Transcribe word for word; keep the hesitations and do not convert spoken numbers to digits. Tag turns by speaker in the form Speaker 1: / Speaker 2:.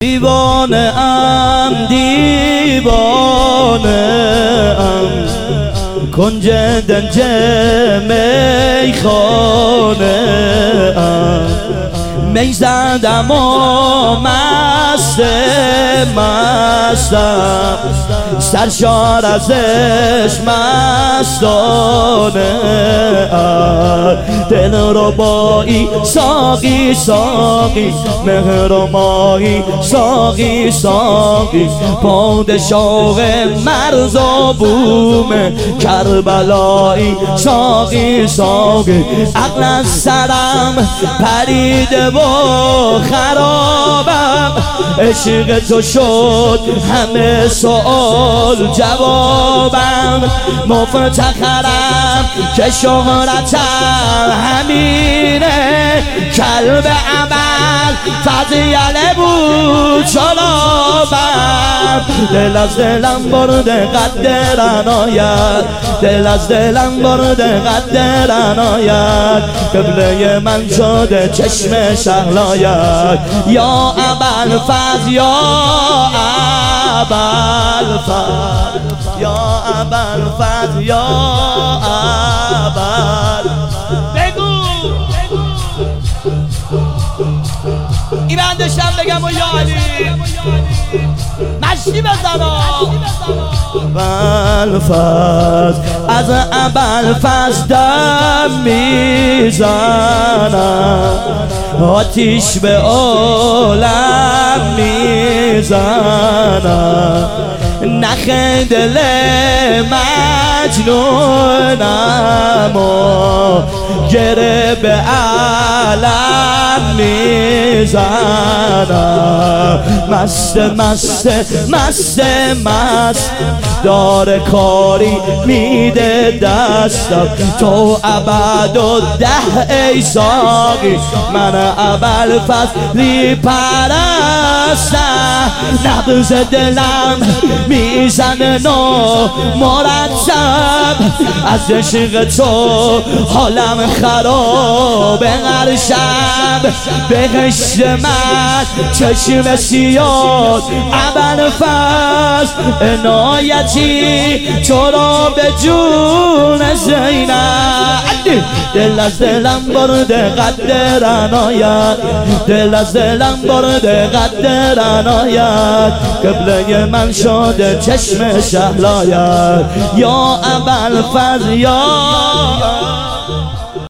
Speaker 1: دیوانه ام دیوانه ام کنج دنج میخانه ام می زدم و مست مستم سرشار ازش مستانه ام دل ربایی ساقی ساقی مهر و ماهی ساقی ساقی پادشاه مرز و بوم کربلایی ساقی ساقی عقل از سرم پریده و خرابم عشق تو شد همه سوال جوابم مفتخرم که شهرتم همینه کلب عمل فضیله بود شلابم دل از دلم برده قدر عنایت دل از دلم برده قدر عنایت قبله من شده چشم شهلایت یا ابوالفضل یا ابوالفضل یا ابوالفضل یا ابوالفضل بگو این بندشم بگم و یا علی مشتی بزنم ابوالفضل از ابوالفضل دم میزنم آتیش به عالم میزنم نخ دل مجنونم و گره به علم میزنم مست مست مست مست داره کاری میده دستم تو ابد و ده ای ساقی من ابوالفضلی پرستم نبض دلم میزنه نو مرتب از عشق تو حالم خراب هر شب بهشت من چشم سیاد ابوالفضل عنایتی تو را به جون زینب دل از دلم برده قدر عنایت دل از دلم برده قدر عنایت قبله من شده چشم شهلایت یا ابوالفضل یا